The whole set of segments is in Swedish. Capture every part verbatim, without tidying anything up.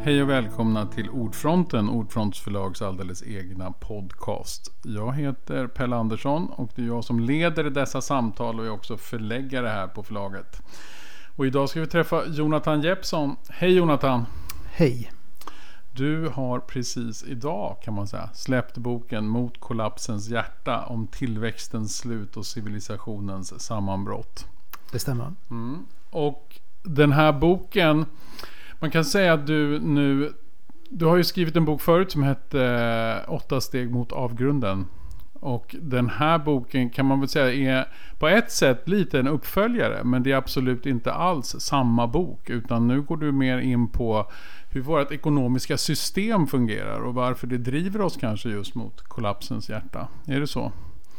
Hej och välkomna till Ordfronten, Ordfronts förlags alldeles egna podcast. Jag heter Pelle Andersson och det är jag som leder dessa samtal och är också förläggare här på förlaget. Och idag ska vi träffa Jonathan Jeppsson. Hej Jonathan! Hej! Du har precis idag, kan man säga, släppt boken Mot kollapsens hjärta om tillväxtens slut och civilisationens sammanbrott. Det stämmer. Mm. Och den här boken, man kan säga att du nu, du har ju skrivit en bok förut som hette Åtta steg mot avgrunden. Och den här boken kan man väl säga är på ett sätt lite en uppföljare, men det är absolut inte alls samma bok, utan nu går du mer in på hur vårt ekonomiska system fungerar och varför det driver oss kanske just mot kollapsens hjärta. Är det så?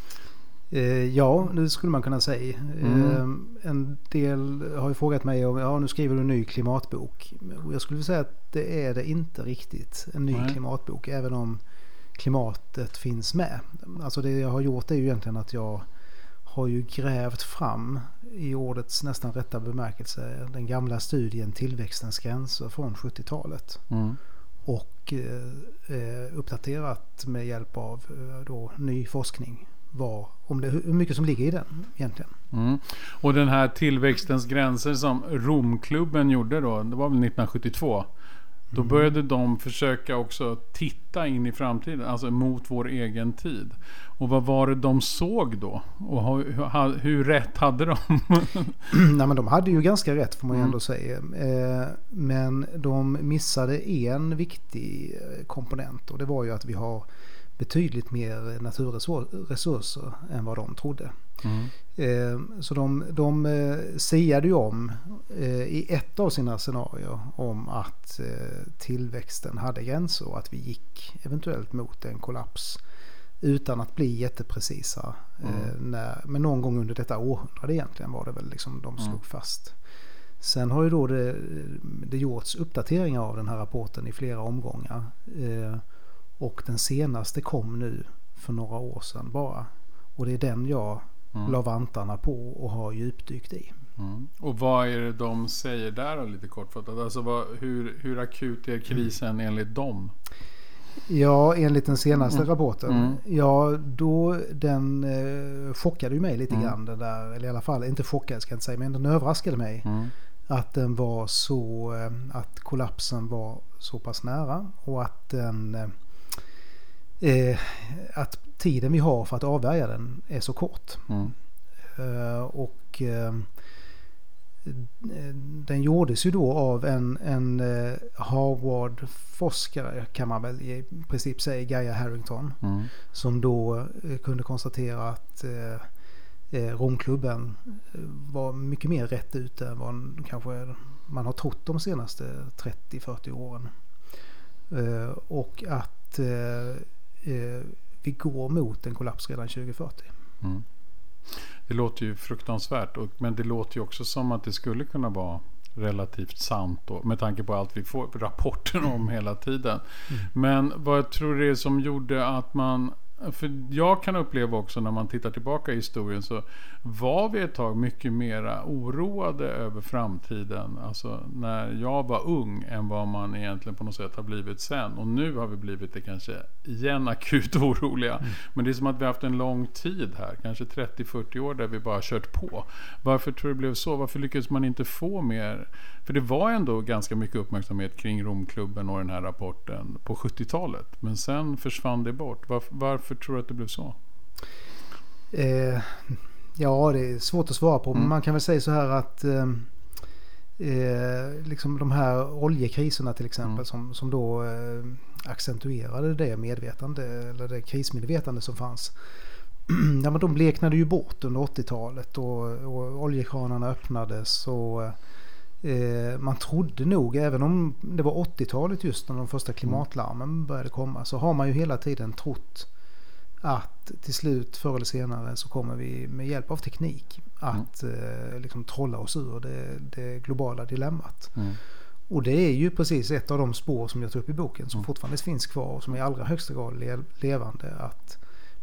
Ja, det skulle man kunna säga. Mm. En del har ju frågat mig om, ja nu skriver du en ny klimatbok. Jag skulle säga att det är det inte riktigt, en ny Nej. klimatbok, även om klimatet finns med. Alltså det jag har gjort är ju egentligen att jag har ju grävt fram i ordets nästan rätta bemärkelse den gamla studien Tillväxtens gränser från sjuttiotalet. Mm. Och eh, uppdaterat med hjälp av eh, då, ny forskning. Var, om det, hur mycket som ligger i den egentligen. Mm. Och den här tillväxtens gränser som Romklubben gjorde då, det var väl nittonhundrasjuttiotvå. Då mm. började de försöka också titta in i framtiden, alltså mot vår egen tid. Och vad var det de såg då? Och hur, hur, hur rätt hade de? Nej, men de hade ju ganska rätt får man ju mm. ändå säga. Eh, men de missade en viktig komponent, och det var ju att vi har betydligt mer naturresurser än vad de trodde. Mm. Eh, så de, de eh, siade ju om eh, i ett av sina scenarier om att eh, tillväxten hade gränser och att vi gick eventuellt mot en kollaps utan att bli jätteprecisa. Mm. Eh, när, men någon gång under detta århundrade egentligen var det väl liksom de slog mm. fast. Sen har ju då det, det gjorts uppdateringar av den här rapporten i flera omgångar. Eh, Och den senaste kom nu för några år sedan bara. Och det är den jag mm. la vantarna på och har djupdykt i. Mm. Och vad är det de säger där då, lite kortfattat? Alltså vad, hur, hur akut är krisen mm. enligt dem? Ja, enligt den senaste mm. rapporten. Mm. Ja, då den eh, chockade ju mig lite mm. grann. Den där, eller i alla fall, inte chockade ska jag inte säga, men den överraskade mig. Mm. Att den var så, eh, att kollapsen var så pass nära och att den... Eh, Eh, att tiden vi har för att avvärja den är så kort. Mm. Eh, och eh, den gjordes ju då av en, en eh, Harvard-forskare kan man väl i princip säga, Gaia Harrington, mm. som då eh, kunde konstatera att eh, eh, Romklubben var mycket mer rätt ute än vad kanske man har trott de senaste trettio till fyrtio åren. Eh, och att eh, vi går mot en kollaps redan tjugo fyrtio. Mm. Det låter ju fruktansvärt, och, men det låter ju också som att det skulle kunna vara relativt sant då, med tanke på allt vi får rapporter om mm. hela tiden. Mm. Men vad jag tror det är som gjorde att man, för jag kan uppleva också när man tittar tillbaka i historien, så var vi ett tag mycket mera oroade över framtiden, alltså när jag var ung, än vad man egentligen på något sätt har blivit sen. Och nu har vi blivit det kanske igen akut oroliga. Mm. Men det är som att vi har haft en lång tid här, kanske trettio till fyrtio år där vi bara kört på. Varför tror du det blev så? Varför lyckades man inte få mer? För det var ändå ganska mycket uppmärksamhet kring Romklubben och den här rapporten på sjuttiotalet. Men sen försvann det bort. Varför, varför tror du att det blev så? Eh, ja, det är svårt att svara på. Mm. Men man kan väl säga så här att eh, liksom de här oljekriserna till exempel mm. som, som då eh, accentuerade det medvetande eller det krismedvetande som fanns. Ja, men de bleknade ju bort under åttiotalet och, och oljekranarna öppnades och eh, man trodde nog, även om det var åttiotalet just när de första klimatlarmen började komma, så har man ju hela tiden trott att till slut förr eller senare så kommer vi med hjälp av teknik att mm. eh, liksom trolla oss ur det, det globala dilemmat. Mm. Och det är ju precis ett av de spår som jag tar upp i boken som mm. fortfarande finns kvar och som i allra högsta grad le- levande, att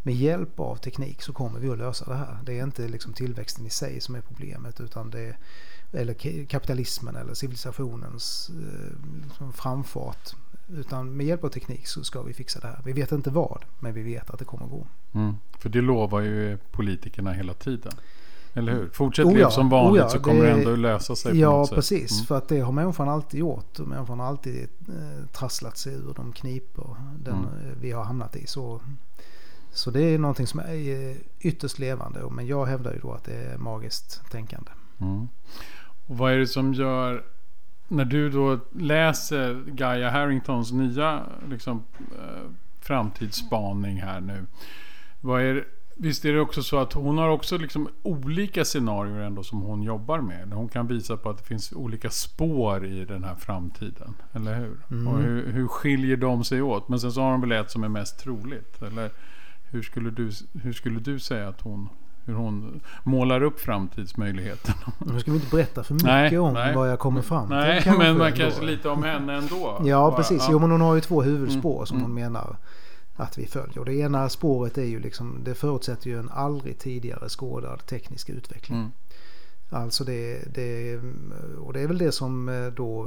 med hjälp av teknik så kommer vi att lösa det här. Det är inte liksom tillväxten i sig som är problemet, utan det är, eller kapitalismen eller civilisationens liksom framfart. Utan med hjälp av teknik så ska vi fixa det här. Vi vet inte vad, men vi vet att det kommer att gå. Mm. För det lovar ju politikerna hela tiden. Eller hur? Fortsätt oh ja, leva som vanligt oh ja, så kommer det det ändå lösa sig. Ja, på något sätt. precis. Mm. För att det har människan alltid gjort. Och människan har alltid eh, trasslat sig ur de kniper den, mm. vi har hamnat i. Så, så det är någonting som är ytterst levande. Men jag hävdar ju då att det är magiskt tänkande. Mm. Och vad är det som gör... När du då läser Gaia Harringtons nya liksom, eh, framtidsspaning här nu. Vad är, visst är det också så att hon har också liksom olika scenarier ändå som hon jobbar med. Hon kan visa på att det finns olika spår i den här framtiden. Eller hur? Mm. Och hur, hur skiljer de sig åt? Men sen så har hon väl ett som är mest troligt. Eller hur skulle du, hur skulle du säga att hon... hur hon målar upp framtidsmöjligheten. Nu ska vi inte berätta för mycket nej, om nej. vad jag kommer fram till. Nej, kanske men man ändå. Kanske lite om henne ändå. Ja, bara, precis. Ja. Jo, men hon har ju två huvudspår mm. som mm. hon menar att vi följer. Och det ena spåret är ju liksom, det förutsätter ju en aldrig tidigare skådad teknisk utveckling. Mm. Alltså det, det, och det är väl det som då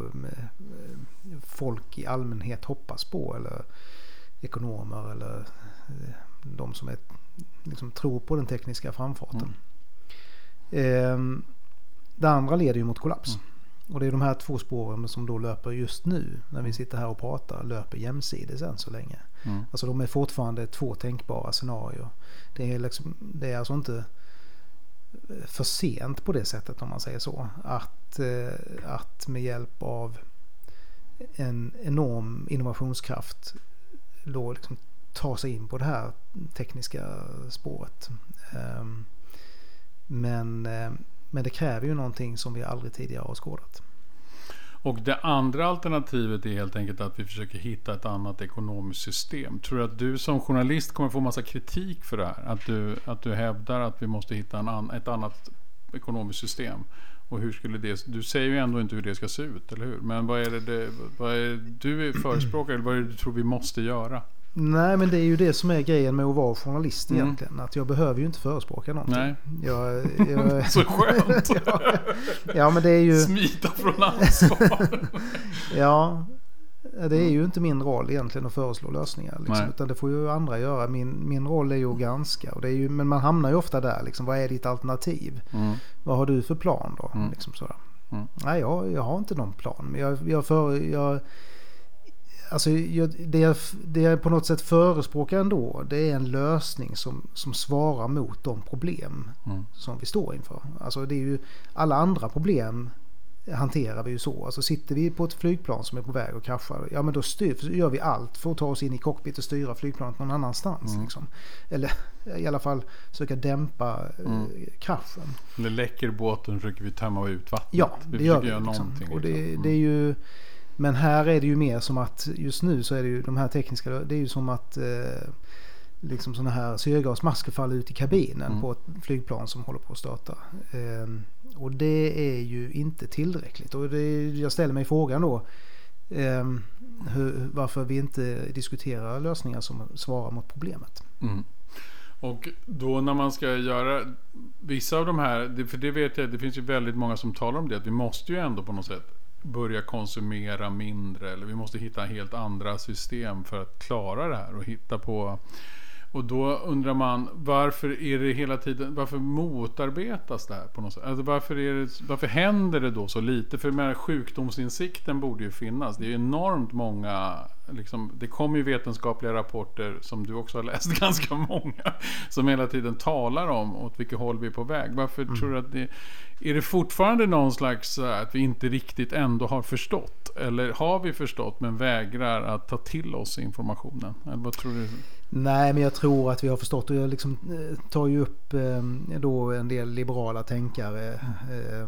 folk i allmänhet hoppas på, eller ekonomer eller de som är liksom tror på den tekniska framfarten. Mm. Eh, det andra leder ju mot kollaps. Mm. Och det är de här två spåren som då löper just nu när vi sitter här och pratar, löper jämsides än så länge. Mm. Alltså de är fortfarande två tänkbara scenarier. Det är, liksom, det är alltså inte för sent på det sättet, om man säger så, att, eh, att med hjälp av en enorm innovationskraft då liksom ta sig in på det här tekniska spåret. Um, men, um, men det kräver ju någonting som vi aldrig tidigare har skådat. Och det andra alternativet är helt enkelt att vi försöker hitta ett annat ekonomiskt system. Tror du att du som journalist kommer få massa kritik för det här? Att du, att du hävdar att vi måste hitta en an, ett annat ekonomiskt system? Och hur skulle det... Du säger ju ändå inte hur det ska se ut, eller hur? Men vad är det, det vad är det du är förespråkare, eller vad är det du tror vi måste göra? Nej, men det är ju det som är grejen med att vara journalist mm. egentligen. Att jag behöver ju inte förespråka någonting. Nej. Jag, jag, så skönt! ja, ja, men det är ju... Smita från ansvar. Ja, det är ju inte min roll egentligen att föreslå lösningar. Liksom, utan det får ju andra göra. Min, min roll är ju att granska. Och det är ju, men man hamnar ju ofta där. Liksom, vad är ditt alternativ? Mm. Vad har du för plan då? Mm. Liksom sådär. Mm. Nej, jag, jag har inte någon plan. Men jag, jag, för, jag Alltså, jag, det, jag, det jag på något sätt förespråkar ändå, det är en lösning som, som svarar mot de problem mm. som vi står inför. Alltså det är ju, alla andra problem hanterar vi ju så. Alltså sitter vi på ett flygplan som är på väg och kraschar, ja men då styr, gör vi allt för att ta oss in i cockpit och styra flygplanet någon annanstans. Mm. Liksom. Eller i alla fall försöka dämpa mm. eh, kraschen. När läcker båten försöker vi tömma ut vattnet. Ja, det vi gör vi. Göra liksom. Och det, liksom. mm. det är ju... Men här är det ju mer som att just nu så är det ju de här tekniska, det är ju som att eh, liksom sådana här syrgasmasker faller ut i kabinen mm. på ett flygplan som håller på att starta. Eh, och det är ju inte tillräckligt. Och det, jag ställer mig frågan då eh, hur, varför vi inte diskuterar lösningar som svarar mot problemet. Mm. Och då när man ska göra vissa av de här, för det vet jag, det finns ju väldigt många som talar om det, att vi måste ju ändå på något sätt börja konsumera mindre, eller vi måste hitta helt andra system för att klara det här och hitta på. Och då undrar man, varför är det hela tiden, varför motarbetas det här på något sätt? Alltså varför, är det, varför händer det då så lite? För med sjukdomsinsikten borde ju finnas. Det är enormt många, liksom, det kommer ju vetenskapliga rapporter som du också har läst, ganska många, som hela tiden talar om åt vilket håll vi är på väg. Varför mm. tror du att det är det fortfarande någon slags att vi inte riktigt ändå har förstått? Eller har vi förstått men vägrar att ta till oss informationen? Eller vad tror du? Nej, men jag tror att vi har förstått, och jag liksom tar ju upp eh, då en del liberala tänkare eh,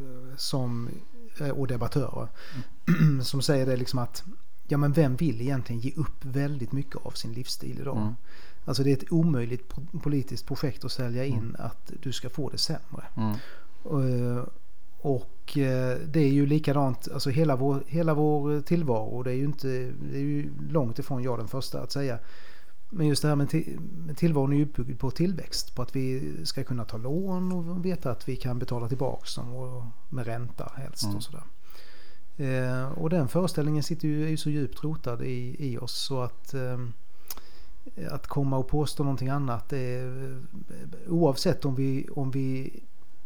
som, och debattörer mm. som säger det liksom att ja, men vem vill egentligen ge upp väldigt mycket av sin livsstil idag? Mm. Alltså det är ett omöjligt politiskt projekt att sälja in mm. att du ska få det sämre. Mm. Uh, och uh, det är ju likadant, alltså hela vår, hela vår tillvaro, det är ju inte, det är ju långt ifrån jag den första att säga, Men just det här med, till, med tillvaron är ju uppbyggd på tillväxt. På att vi ska kunna ta lån och veta att vi kan betala tillbaka dem och med ränta helst mm. och sådär. Eh, och den föreställningen sitter ju, är ju så djupt rotad i, i oss så att eh, att komma och påstå någonting annat är, oavsett om vi, om vi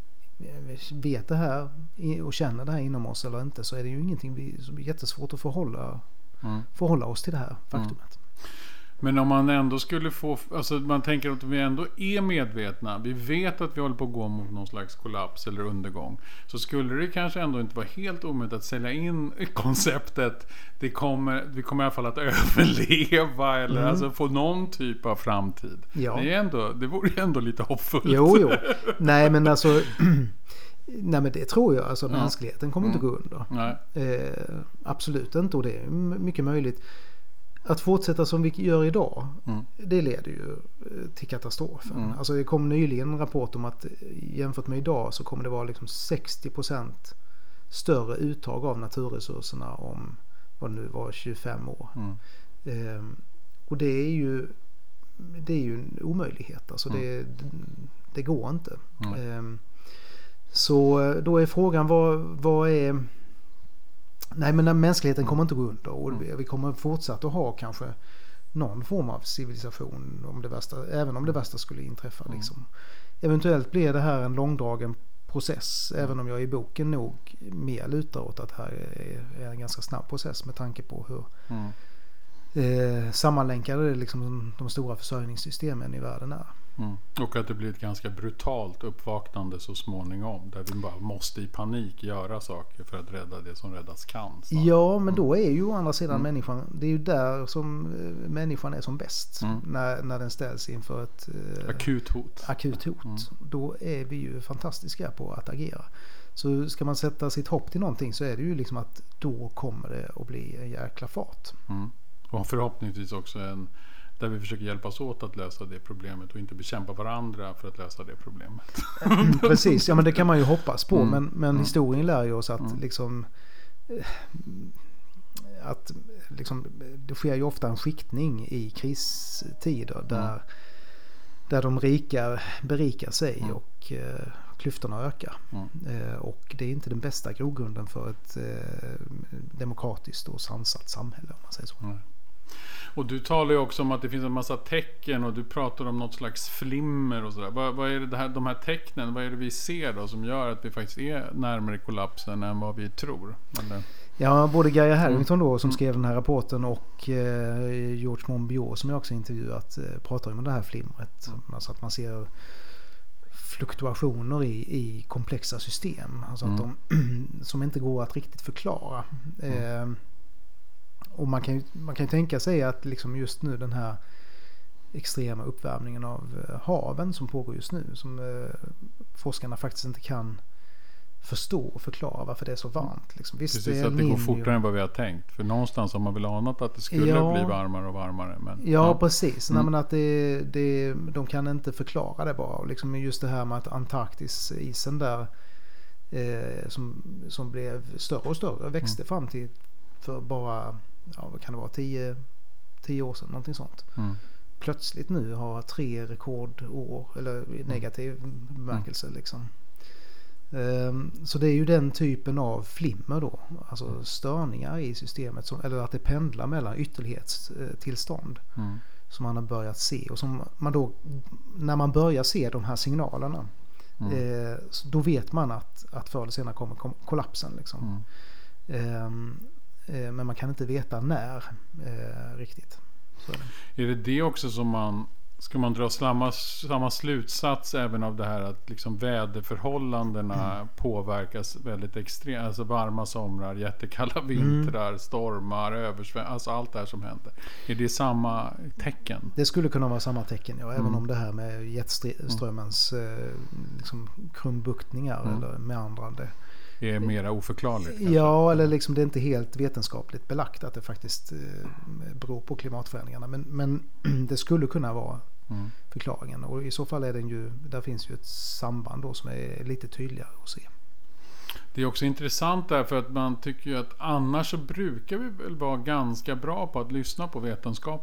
vet det här och känner det här inom oss eller inte, så är det ju ingenting vi, som är jättesvårt att förhålla, mm. förhålla oss till det här faktumet. Mm. Men om man ändå skulle få, alltså man tänker att vi ändå är medvetna, vi vet att vi håller på att gå mot någon slags kollaps eller undergång, så skulle det kanske ändå inte vara helt omöjligt att sälja in konceptet, det kommer, vi kommer i alla fall att överleva eller mm. alltså få någon typ av framtid. Ja. Det är ändå, det vore ju ändå lite hoppfullt. Jo, jo. Nej, men alltså nej, men det tror jag, alltså ja. Mänskligheten kommer mm. inte gå under. Nej. Eh, absolut inte, och det är mycket möjligt. Att fortsätta som vi gör idag, mm. det leder ju till katastrofen. Mm. Alltså det kom nyligen en rapport om att jämfört med idag så kommer det vara liksom sextio procent större uttag av naturresurserna om vad det nu var tjugofem år. Mm. Ehm, och det är ju det är ju en omöjlighet. Alltså mm. det, det går inte. Mm. Ehm, så då är frågan vad, vad är... Nej, men mänskligheten kommer inte gå under och mm. vi kommer fortsatt att ha kanske någon form av civilisation om det värsta, även om det värsta skulle inträffa. Mm. Liksom. Eventuellt blir det här en långdragen process, mm. även om jag i boken nog mer lutar åt att det här är, är en ganska snabb process med tanke på hur mm. eh, sammanlänkade liksom de stora försörjningssystemen i världen är. Mm. Och att det blir ett ganska brutalt uppvaknande så småningom, där vi bara måste i panik göra saker för att rädda det som räddas kan. Så. Ja, men då är ju å andra sidan mm. människan, det är ju där som människan är som bäst, mm. när, när den ställs inför ett eh, akut hot. Akut hot. Mm. Då är vi ju fantastiska på att agera. Så ska man sätta sitt hopp till någonting, så är det ju liksom att då kommer det att bli en jäkla fart. Mm. Och förhoppningsvis också en där vi försöker hjälpas åt att lösa det problemet och inte bekämpa varandra för att lösa det problemet. Precis, ja, men det kan man ju hoppas på. Mm. Men, men mm. historien lär ju oss att mm. liksom att liksom, det sker ju ofta en skiktning i kristider där, mm. där de rika berikar sig mm. och eh, klyftorna ökar. Mm. Eh, och det är inte den bästa grogrunden för ett eh, demokratiskt och sansat samhälle, om man säger så. Mm. Och du talar ju också om att det finns en massa tecken och du pratar om något slags flimmer och sådär. Vad, vad är det här, de här tecknen, vad är det vi ser då som gör att vi faktiskt är närmare kollapsen än vad vi tror? Eller? Ja, både Gaia Harrington då som mm. skrev den här rapporten och eh, George Monbiot som jag också intervjuat eh, pratar om det här flimret. Mm. Alltså att man ser fluktuationer i, i komplexa system. Alltså mm. att de som inte går att riktigt förklara. Mm. Eh, Och man kan ju, man kan ju tänka sig att liksom just nu den här extrema uppvärmningen av haven som pågår just nu, som eh, forskarna faktiskt inte kan förstå och förklara varför det är så varmt. Liksom. Visst, precis, det att det går fortare än vad vi har tänkt. För någonstans har man väl anat att det skulle ja, bli varmare och varmare. Men, ja, ja, precis. Mm. Nej, men att det, det, de kan inte förklara det bara. Och liksom just det här med att Antarktisisen där eh, som, som blev större och större växte mm. fram till för bara ja, vad kan det vara, tio, tio år sedan, någonting sånt. Mm. Plötsligt nu har tre rekordår, eller negativ mm. bemärkelse liksom. Um, så det är ju den typen av flimmer då, alltså mm. störningar i systemet, som, eller att det pendlar mellan ytterlighetstillstånd mm. som man har börjat se, och som man då, när man börjar se de här signalerna mm. eh, då vet man att, att förr eller senare kommer kollapsen liksom. Mm. Um, Men man kan inte veta när eh, riktigt. Så är det. Är det det också som man, ska man dra samma, samma slutsats även av det här att liksom väderförhållandena mm. påverkas väldigt extremt, alltså varma somrar, jättekalla vintrar, mm. stormar, översväm, alltså allt det här som händer. Är det samma tecken? Det skulle kunna vara samma tecken, ja, även mm. om det här med jetströmmens eh, liksom krumbuktningar mm. eller meandrande är mera oförklarligt. Kanske. Ja, eller liksom det är inte helt vetenskapligt belagt att det faktiskt eh, beror på klimatförändringarna. Men, men det skulle kunna vara mm. förklaringen. Och i så fall är den ju, där finns ju ett samband då som är lite tydligare att se. Det är också intressant därför att man tycker ju att annars så brukar vi väl vara ganska bra på att lyssna på vetenskapen.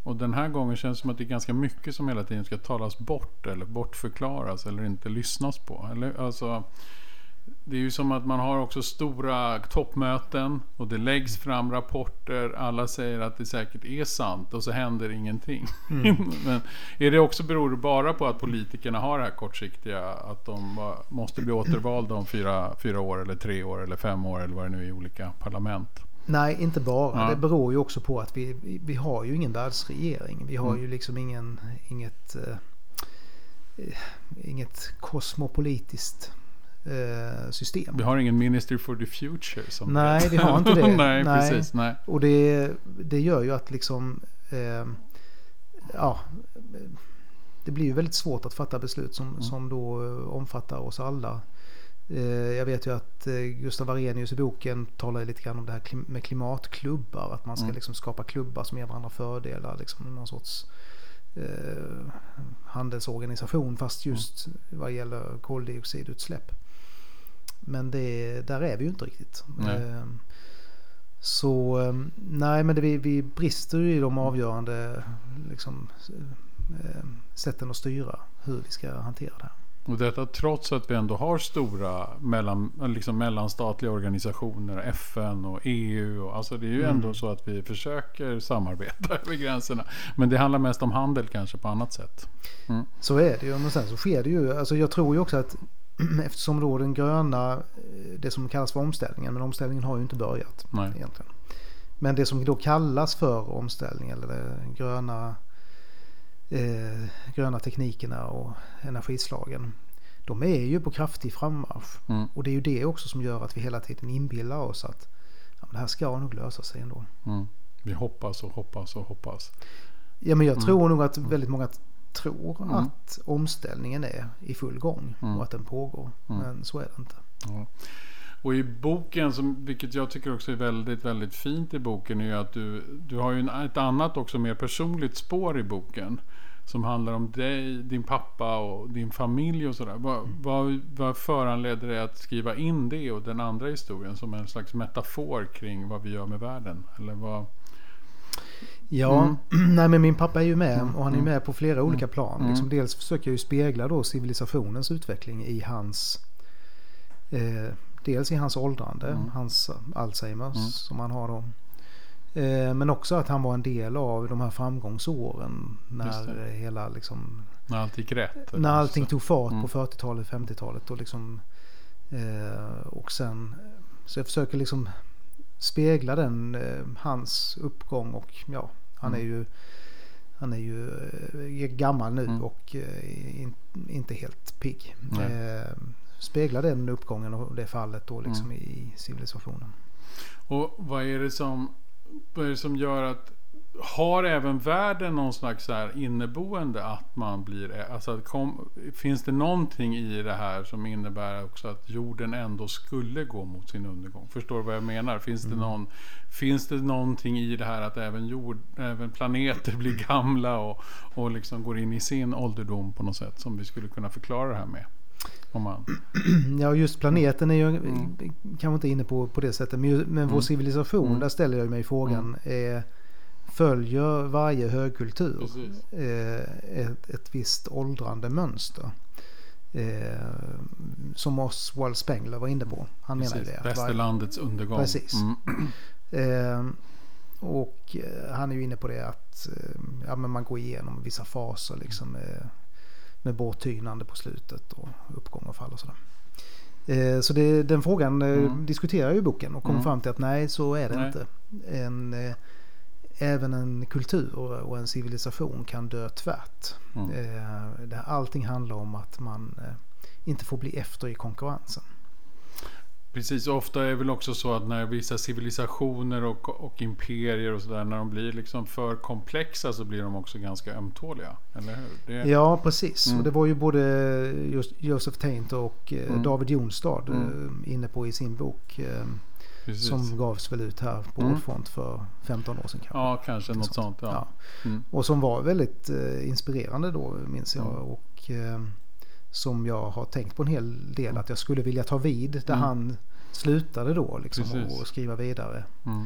Och den här gången känns det som att det är ganska mycket som hela tiden ska talas bort eller bortförklaras eller inte lyssnas på. Eller, alltså, det är ju som att man har också stora toppmöten och det läggs fram rapporter. Alla säger att det säkert är sant och så händer ingenting. Mm. Men är det också beror det bara på att politikerna har det här kortsiktiga, att de måste bli återvalda om fyra, fyra år eller tre år eller fem år eller vad det nu är i olika parlament? Nej, inte bara. Ja. Det beror ju också på att vi, vi har ju ingen världsregering. Vi har mm. ju liksom ingen, inget, uh, inget kosmopolitiskt uh, system. Vi har ingen Ministry for the Future. Som nej, vi har inte det. nej, nej, precis. Nej. Och det, det gör ju att liksom, uh, ja, det blir ju väldigt svårt att fatta beslut som, mm. som då omfattar oss alla. Jag vet ju att Gustav Arrhenius i boken talar lite grann om det här med klimatklubbar. Att man ska mm. liksom skapa klubbar som ger varandra fördelar. Liksom någon sorts eh, handelsorganisation fast just mm. vad gäller koldioxidutsläpp. Men det, där är vi ju inte riktigt. Eh, så nej, men det, vi, vi brister ju i de avgörande liksom, eh, sätten att styra hur vi ska hantera det här. Och detta trots att vi ändå har stora mellan, liksom mellanstatliga organisationer, F N och E U. Och, alltså det är ju mm. ändå så att vi försöker samarbeta över gränserna. Men det handlar mest om handel kanske på annat sätt. Mm. Så är det ju. Men sen så sker det ju. Alltså jag tror ju också att eftersom då den gröna, det som kallas för omställningen, men omställningen har ju inte börjat Nej. egentligen. Men det som då kallas för omställning eller den gröna Eh, gröna teknikerna och energislagen, de är ju på kraftig frammarsch. Mm. Och det är ju det också som gör att vi hela tiden inbillar oss att ja, det här ska nog lösa sig ändå. Mm. Vi hoppas och hoppas och hoppas. Ja, men jag mm. tror nog att väldigt många tror mm. att omställningen är i full gång mm. och att den pågår. Mm. Men så är det inte. Ja. Och i boken, som, vilket jag tycker också är väldigt, väldigt fint i boken, är ju att du, du har ju en, ett annat också mer personligt spår i boken. Som handlar om dig, din pappa och din familj och sådär. Vad, mm. vad, vad föranleder dig att skriva in det och den andra historien som en slags metafor kring vad vi gör med världen? Eller vad... Ja, mm. nej men min pappa är ju med mm. och han är med på flera olika plan. Mm. Liksom dels försöker jag ju spegla då civilisationens utveckling i hans... Eh, dels i hans åldrande, mm. hans Alzheimers mm. som han har då. Eh, men också att han var en del av de här framgångsåren när hela liksom... När allt gick rätt. När allting tog fart mm. på fyrtiotalet, femtiotalet och liksom... Eh, och sen... Så jag försöker liksom spegla den, eh, hans uppgång och ja, han mm. är ju... Han är ju eh, gammal nu mm. och eh, in, inte helt pigg. Eh, speglar den uppgången och det fallet då liksom mm. i civilisationen. Och vad är det som vad är det som gör att har även världen någon slags så här inneboende att man blir, alltså kom, finns det någonting i det här som innebär också att jorden ändå skulle gå mot sin undergång? Förstår du vad jag menar? Finns mm. det någon finns det någonting i det här att även jord, även planeter blir gamla och, och liksom går in i sin ålderdom på något sätt som vi skulle kunna förklara det här med? Om man... Ja, just planeten är ju mm. kanske inte inne på på det sättet, men, men mm. vår civilisation, mm. där ställer jag mig frågan mm. eh, följer varje högkultur eh, ett, ett visst åldrande mönster eh, som Oswald Spengler var inne på. Han menar ju det. Västerlandets varje... undergång. Precis. Mm. Eh, och eh, han är ju inne på det att eh, ja, men man går igenom vissa faser liksom eh, med borttynande på slutet och uppgång och fall och sådär. Eh, så det, den frågan eh, mm. diskuterar ju i boken och kommer mm. fram till att nej, så är det nej. inte. En, eh, även en kultur och en civilisation kan dö tvärt. Mm. Eh, det, allting handlar om att man eh, inte får bli efter i konkurrensen. Precis, ofta är det väl också så att när vissa civilisationer och, och imperier och sådär, när de blir liksom för komplexa så blir de också ganska ömtåliga, eller hur? Det... Ja, precis. Mm. Och det var ju både just Joseph Tainter och mm. David Jonstad mm. inne på i sin bok precis. Som gavs väl ut här på mm. Ordfront för femton år sedan kanske. Ja, kanske något sånt. sånt ja. Ja. Mm. Och som var väldigt eh, inspirerande då, minns jag. Mm. Och eh, som jag har tänkt på en hel del att jag skulle vilja ta vid där mm. han slutade då liksom och skriva vidare. Mm.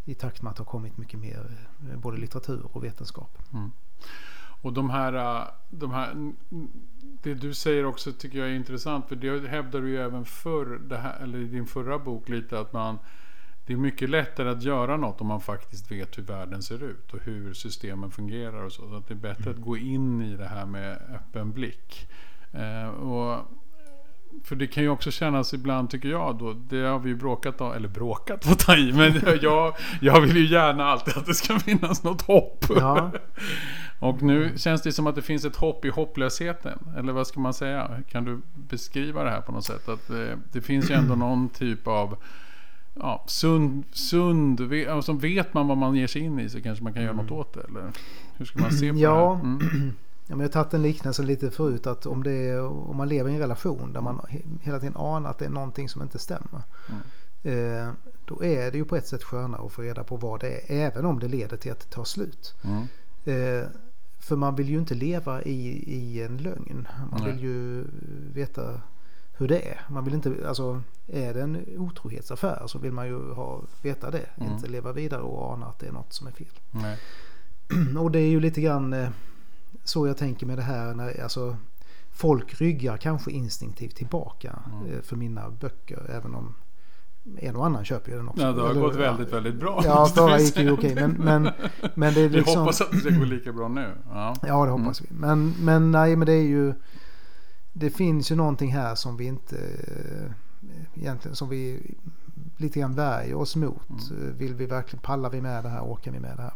i takt med att det har kommit mycket mer både litteratur och vetenskap. Mm. Och de här, de här, det du säger också tycker jag är intressant, för det hävdar du ju även förr, det här, eller i din förra bok lite, att man, det är mycket lättare att göra något om man faktiskt vet hur världen ser ut och hur systemen fungerar och så. Så att det är bättre mm. att gå in i det här med öppen blick. Eh, och för det kan ju också kännas ibland, tycker jag då, det har vi ju bråkat om, eller bråkat att ta i, men jag, jag vill ju gärna alltid att det ska finnas något hopp. Ja. Och nu känns det som att det finns ett hopp i hopplösheten, eller vad ska man säga? Kan du beskriva det här på något sätt? Att det, det finns ju ändå någon typ av ja, sund, sund alltså vet man vad man ger sig in i, så kanske man kan göra något åt det, eller hur ska man se på ja. det här? Mm. Ja, men jag har tagit en liknelse lite förut, att om, det är, om man lever i en relation där man hela tiden anar att det är någonting som inte stämmer, mm. eh, då är det ju på ett sätt skönare att få reda på vad det är, även om det leder till att det tar slut. Mm. Eh, för man vill ju inte leva i, i en lögn. Man Nej. vill ju veta hur det är. Man vill inte, alltså, är det en otrohetsaffär så vill man ju ha, veta det. Mm. Inte leva vidare och ana att det är något som är fel. Nej. Och det är ju lite grann eh, så jag tänker med det här. När, alltså, folk ryggar kanske instinktivt tillbaka mm. eh, för mina böcker. Även om en och annan köper ju den också. Ja, det har Eller, gått väldigt, väldigt bra. Ja, förra gick ju okej. Men, men, men det är liksom... Vi hoppas att det ska gå lika bra nu. Ja, ja det hoppas mm. vi. Men, men nej, men det är ju... Det finns ju någonting här som vi inte... Egentligen som vi lite grann värjer oss mot. Mm. Vill vi verkligen, pallar vi med det här? Orkar vi med det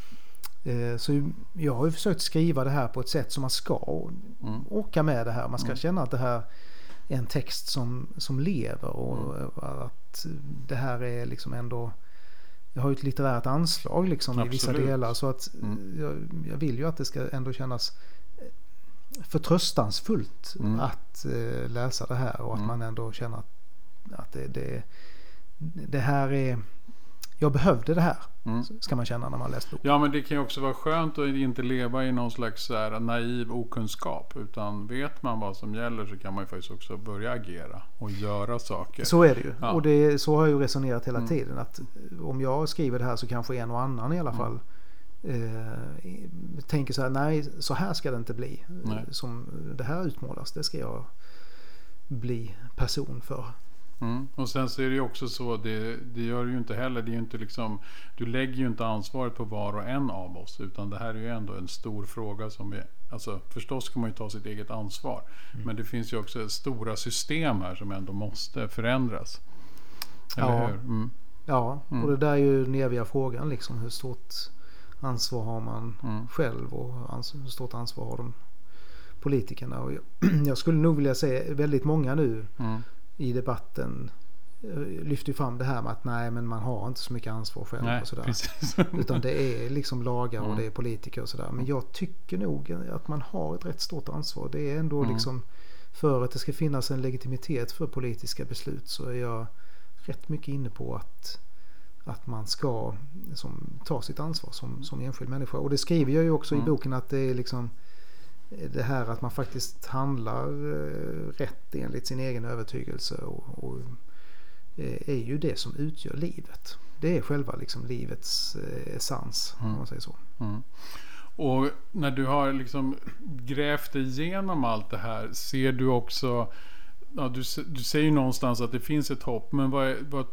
här? Så jag har ju försökt skriva det här på ett sätt som man ska mm. orka med det här. Man ska mm. känna att det här är en text som, som lever och mm. att det här är liksom ändå, jag har ju ett litterärt anslag liksom i vissa delar, så att mm. jag, jag vill ju att det ska ändå kännas förtröstansfullt mm. att uh, läsa det här, och att mm. man ändå känner att, att det, det, det här är, jag behövde det här, mm. ska man känna när man läst boken. Ja, men det kan ju också vara skönt att inte leva i någon slags så här naiv okunskap, utan vet man vad som gäller så kan man ju faktiskt också börja agera och göra saker. Så är det ju. Ja. Och det, så har jag ju resonerat hela mm. tiden, att om jag skriver det här så kanske en och annan i alla fall mm. eh, tänker så här, nej, så här ska det inte bli. Nej. Som det här utmålas, det ska jag bli person för. Mm. Och sen så är det ju också så, det, det gör ju inte heller, det är ju inte liksom, du lägger ju inte ansvaret på var och en av oss, utan det här är ju ändå en stor fråga som vi, alltså förstås ska man ju ta sitt eget ansvar, mm. men det finns ju också stora system här som ändå måste förändras. Eller ja. hur? Mm. Ja, och det där är ju den eviga frågan liksom, hur stort ansvar har man mm. själv och ans- hur stort ansvar har de politikerna, och jag, jag skulle nog vilja säga väldigt många nu mm. i debatten lyfter fram det här med att nej, men man har inte så mycket ansvar själv. Nej, och sådär. Utan det är liksom lagar och mm. det är politiker och sådär. Men jag tycker nog att man har ett rätt stort ansvar. Det är ändå mm. liksom, för att det ska finnas en legitimitet för politiska beslut, så är jag rätt mycket inne på att att man ska liksom ta sitt ansvar som, som enskild människa. Och det skriver jag ju också mm. i boken, att det är liksom det här att man faktiskt handlar eh, rätt enligt sin egen övertygelse och, och eh, är ju det som utgör livet. Det är själva liksom livets eh, essens, mm. om man säger så. Mm. Och när du har liksom grävt igenom allt det här, ser du också, ja, du, du säger ju någonstans att det finns ett hopp, men vad, vad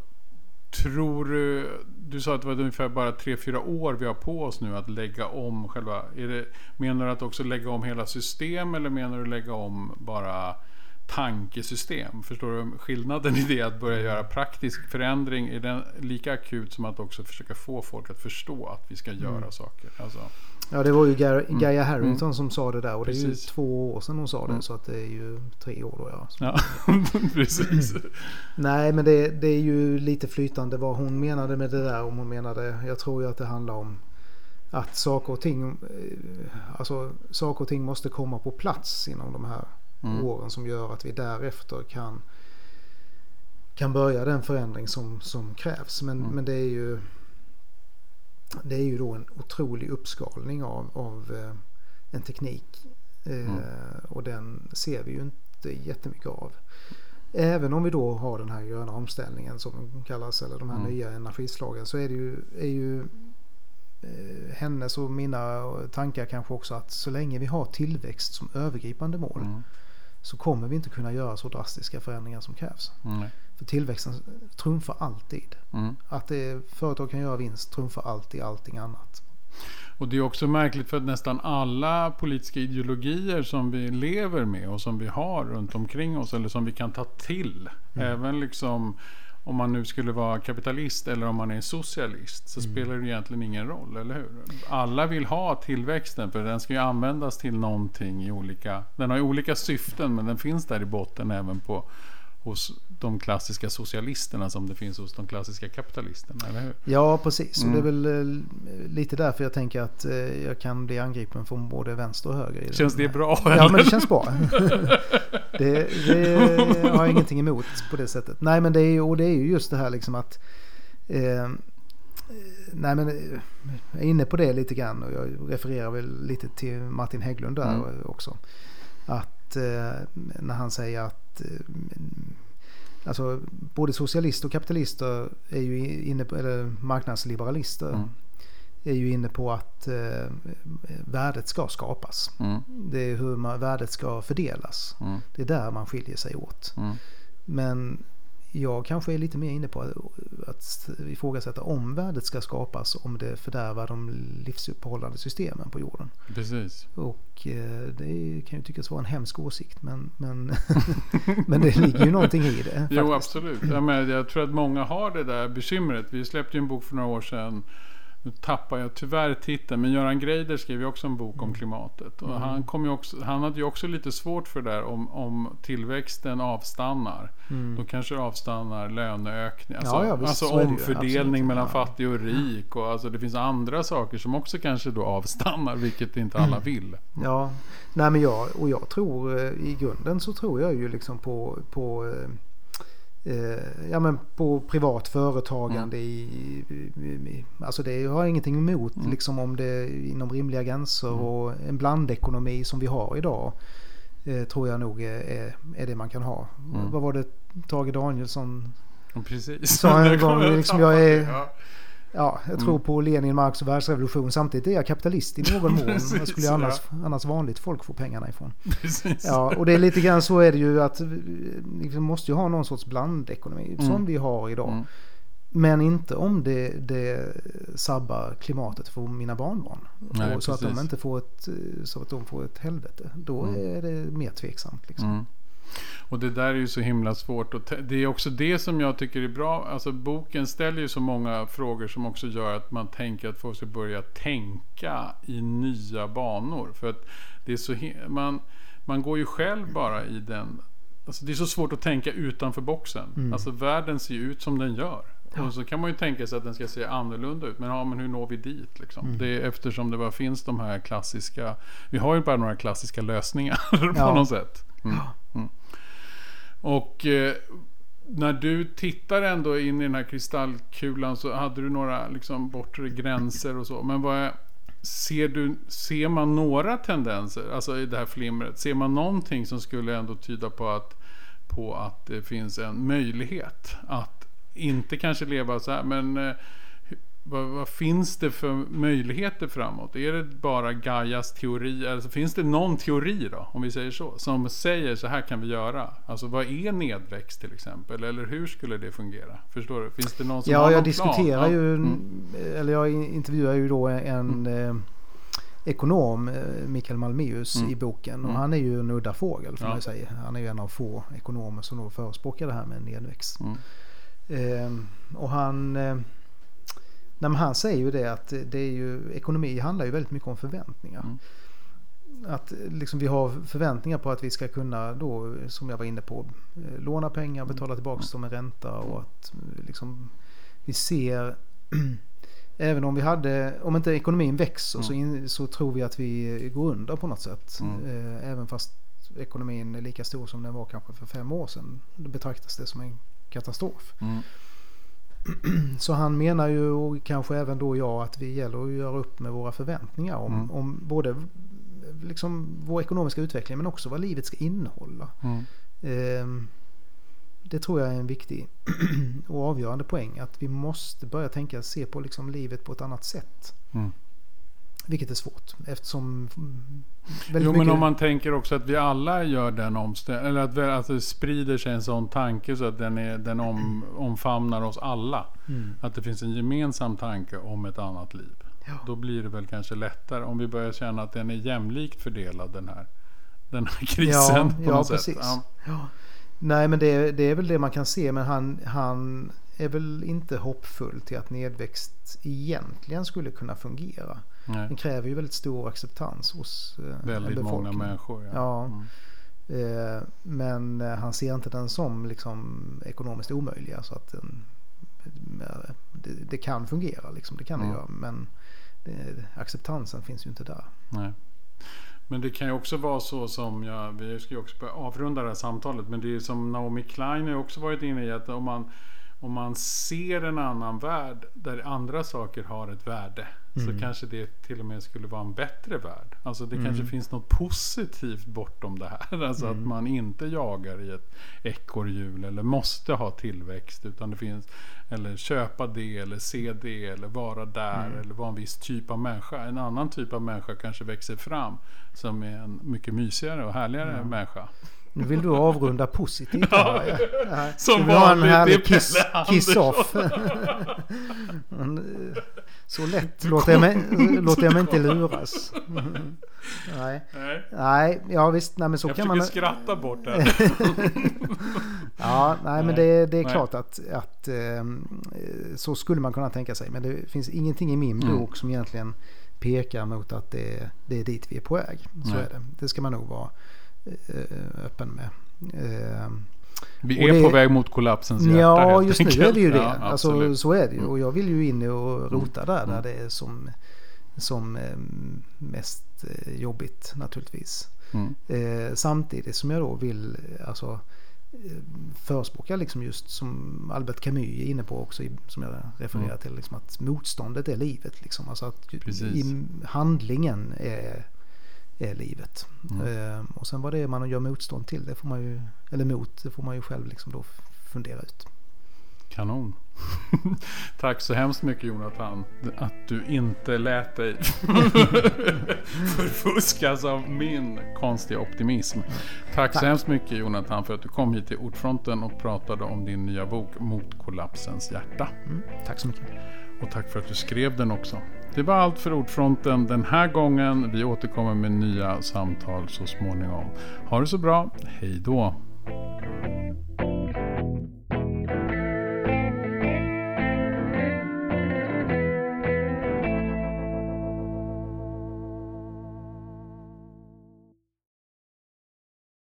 tror du, du sa att det var ungefär bara tre, fyra år vi har på oss nu att lägga om själva, är det, menar du att också lägga om hela system, eller menar du lägga om bara tankesystem? Förstår du skillnaden i det, att börja göra praktisk förändring? Är den lika akut som att också försöka få folk att förstå att vi ska göra mm. saker? Alltså. Ja, det var ju Gaia mm. Harrington mm. som sa det där, och precis. Det är ju två år sedan hon sa det, mm. så att det är ju tre år då. Ja, ja. Precis. Nej, men det, det är ju lite flytande vad hon menade med det där, om hon menade, jag tror ju att det handlar om att saker och ting, alltså saker och ting måste komma på plats inom de här mm. åren, som gör att vi därefter kan kan börja den förändring som, som krävs. Men, mm. men det är ju det är ju då en otrolig uppskalning av, av eh, en teknik eh, mm. och den ser vi ju inte jättemycket av. även om vi då har den här gröna omställningen som den kallas, eller de här Mm. nya energislagen, så är det ju, är ju eh, hennes och mina tankar kanske också att så länge vi har tillväxt som övergripande mål Mm. så kommer vi inte kunna göra så drastiska förändringar som krävs. Mm. För tillväxten trumfar alltid. Mm. Att det, företag kan göra vinst trumfar alltid allting annat. Och det är också märkligt för att nästan alla politiska ideologier som vi lever med och som vi har runt omkring oss eller som vi kan ta till, mm. även liksom om man nu skulle vara kapitalist eller om man är socialist, så mm. spelar det egentligen ingen roll, eller hur? Alla vill ha tillväxten för den ska ju användas till någonting i olika, den har ju olika syften, men den finns där i botten även på hos de klassiska socialisterna som det finns hos de klassiska kapitalisterna, eller hur? Ja, precis. Mm. Och det är väl eh, lite därför jag tänker att eh, jag kan bli angripen från både vänster och höger. Känns det bra? Ja, eller? Men det känns bra. det, det har jag ingenting emot på det sättet. Nej, men det är, och det är ju just det här liksom att eh, nej, men jag är inne på det lite grann och jag refererar väl lite till Martin Hägglund där mm. också. Att eh, när han säger att eh, alltså både socialister och kapitalister är ju inne på, eller marknadsliberalister mm. är ju inne på att eh, värdet ska skapas. Mm. Det är hur man, värdet ska fördelas. Mm. Det är där man skiljer sig åt. Mm. Men jag kanske är lite mer inne på att, att ifrågasätta om värdet ska skapas, om det fördärvar de livsuppehållande systemen på jorden. Precis. Och eh, det kan ju tyckas vara en hemsk åsikt, men, men, men det ligger ju någonting i det. Faktiskt. Jo, absolut. Ja, men jag tror att många har det där bekymret. Vi släppte ju en bok för några år sedan. Nu tappar jag tyvärr titeln, men Göran Greider skrev ju också en bok om klimatet. Och mm. han, kom ju också, han hade ju också lite svårt för det där om, om tillväxten avstannar. Mm. Då kanske det avstannar löneökning. Alltså, ja, ja, visst, alltså omfördelning mellan ja. fattig och rik. Och alltså, det finns andra saker som också kanske då avstannar, vilket inte alla vill. Mm. Ja, nej men jag, och jag tror i grunden så tror jag ju liksom på... på Eh, ja, men på privat företagande mm. i, i, i alltså det har jag ingenting emot mm. liksom om det är inom rimliga gränser mm. och en blandekonomi som vi har idag eh, tror jag nog är, är, är det man kan ha. Mm. Vad var det Tage Danielsson precis. sa en gång liksom jag är ja. Ja, jag tror mm. på Lenin, Marx och världsrevolution. Samtidigt är jag kapitalist i någon mån. Precis, jag skulle annars, ja. annars vanligt folk få pengarna ifrån. Precis. Ja, och det är lite grann så är det ju att vi måste ju ha någon sorts blandekonomi mm. som vi har idag. Mm. Men inte om det, det sabbar klimatet för mina barnbarn. Nej, och så, att de inte får ett, så att de får ett helvete. Då mm. är det mer tveksamt. Liksom. Mm. Och det där är ju så himla svårt. Och det är också det som jag tycker är bra. Alltså boken ställer ju så många frågor som också gör att man tänker att folk ska börja tänka i nya banor. För att det är så man, man går ju själv bara i den. Alltså det är så svårt att tänka utanför boxen. Mm. Alltså världen ser ju ut som den gör. Ja. Och så kan man ju tänka sig att den ska se annorlunda ut. Men, ja, men hur når vi dit? Liksom? Mm. Det är eftersom det bara finns de här klassiska... Vi har ju bara några klassiska lösningar ja. på något sätt. Mm. Mm. Och eh, när du tittar ändå in i den här kristallkulan så hade du några liksom, bortre gränser och så. Men vad är, ser, du, ser man några tendenser, alltså i det här flimret? Ser man någonting som skulle ändå tyda på att, på att det finns en möjlighet att inte kanske leva så här, men eh, vad, vad finns det för möjligheter framåt? Är det bara Gaias teori? Alltså, finns det någon teori då, om vi säger så, som säger så här kan vi göra? Alltså vad är nedväxt till exempel? Eller hur skulle det fungera? Förstår du? Finns det någon som ja, har någon jag diskuterar plan? ju, mm. eller jag intervjuar ju då en mm. eh, ekonom, Mikael Malmeus, mm. i boken. Och mm. han är ju en udda fågel, får ja. man säga. Han är ju en av få ekonomer som då förespråkar det här med nedväxt. Mm. Eh, och han... Eh, Nej, men han säger ju det att det är ju, ekonomi handlar ju väldigt mycket om förväntningar. Mm. Att liksom vi har förväntningar på att vi ska kunna då, som jag var inne på, låna pengar, betala tillbaka dem med ränta och att liksom vi ser även om vi hade, om inte ekonomin växer mm. så, in, så tror vi att vi går under på något sätt. Mm. Även fast ekonomin är lika stor som den var kanske för fem år sedan. Då betraktas det som en katastrof. Mm. Så han menar ju, och kanske även då jag, att vi gäller att göra upp med våra förväntningar om, mm. om både liksom vår ekonomiska utveckling men också vad livet ska innehålla. Mm. Eh, det tror jag är en viktig och avgörande poäng. Att vi måste börja tänka, se på liksom livet på ett annat sätt. Mm. Vilket är svårt eftersom väldigt jo, mycket... men om man tänker också att vi alla gör den omställningen, eller att, att det sprider sig en sån tanke så att den, är, den om, omfamnar oss alla. Mm. Att det finns en gemensam tanke om ett annat liv. Ja. Då blir det väl kanske lättare om vi börjar känna att den är jämlikt fördelad, den här, den här krisen. Ja, på ja något precis. Sätt. Ja. Ja. Nej, men det, det är väl det man kan se, men han, han är väl inte hoppfull till att nedväxt egentligen skulle kunna fungera. Nej. Den kräver ju väldigt stor acceptans hos eh, väldigt många människor. Ja. Ja. Mm. Eh, men eh, han ser inte den som liksom ekonomiskt omöjliga, så att den, det, det kan fungera liksom, det kan mm. det göra, men det, acceptansen finns ju inte där. Nej. Men det kan ju också vara så som jag, vi ska ju också börja avrunda det här samtalet, men det är som Naomi Klein har också varit inne i, att om man om man ser en annan värld där andra saker har ett värde, mm. så kanske det till och med skulle vara en bättre värld. Alltså det mm. kanske finns något positivt bortom det här. Alltså mm. att man inte jagar i ett ekorrhjul eller måste ha tillväxt, utan det finns, eller köpa det eller se det eller vara där mm. eller vara en viss typ av människa. En annan typ av människa kanske växer fram som är en mycket mysigare och härligare mm. människa. Nu vill du avrunda positivt. Ja, ja. Ja. Som vanligt, en härlig det kiss, kiss off. Så lätt låter jag, mig, låter jag mig inte luras. Nej. Nej. Nej, ja visst. Nej, men så jag kan man... Jag skratta bort det. Ja, nej, nej, men det, det är nej. klart att, att så skulle man kunna tänka sig. Men det finns ingenting i min bok mm. som egentligen pekar mot att det, det är dit vi är på väg. Så nej. är det. Det ska man nog vara öppen med. Vi är det, på väg mot kollapsens hjärta. Ja, just enkelt. Nu är det ju det. Ja, alltså, så är det ju. Och jag vill ju in och rota där, där det är som, som mest jobbigt naturligtvis. Mm. Eh, samtidigt som jag då vill alltså, förespråka liksom just som Albert Camus är inne på också, som jag refererar mm. till, liksom att motståndet är livet. Liksom. Alltså att i handlingen är är livet. Mm. Uh, och sen vad det är man gör motstånd till, det får man ju, eller mot, det får man ju själv liksom då fundera ut. Kanon. Tack så hemskt mycket, Jonathan, att du inte lät dig förfuskas av min konstiga optimism. Tack, Tack så hemskt mycket, Jonathan, för att du kom hit till Ordfronten och pratade om din nya bok Mot kollapsens hjärta. Mm. Tack så mycket. Och tack för att du skrev den också. Det var allt för Ordfronten den här gången. Vi återkommer med nya samtal så småningom. Ha det så bra. Hej då.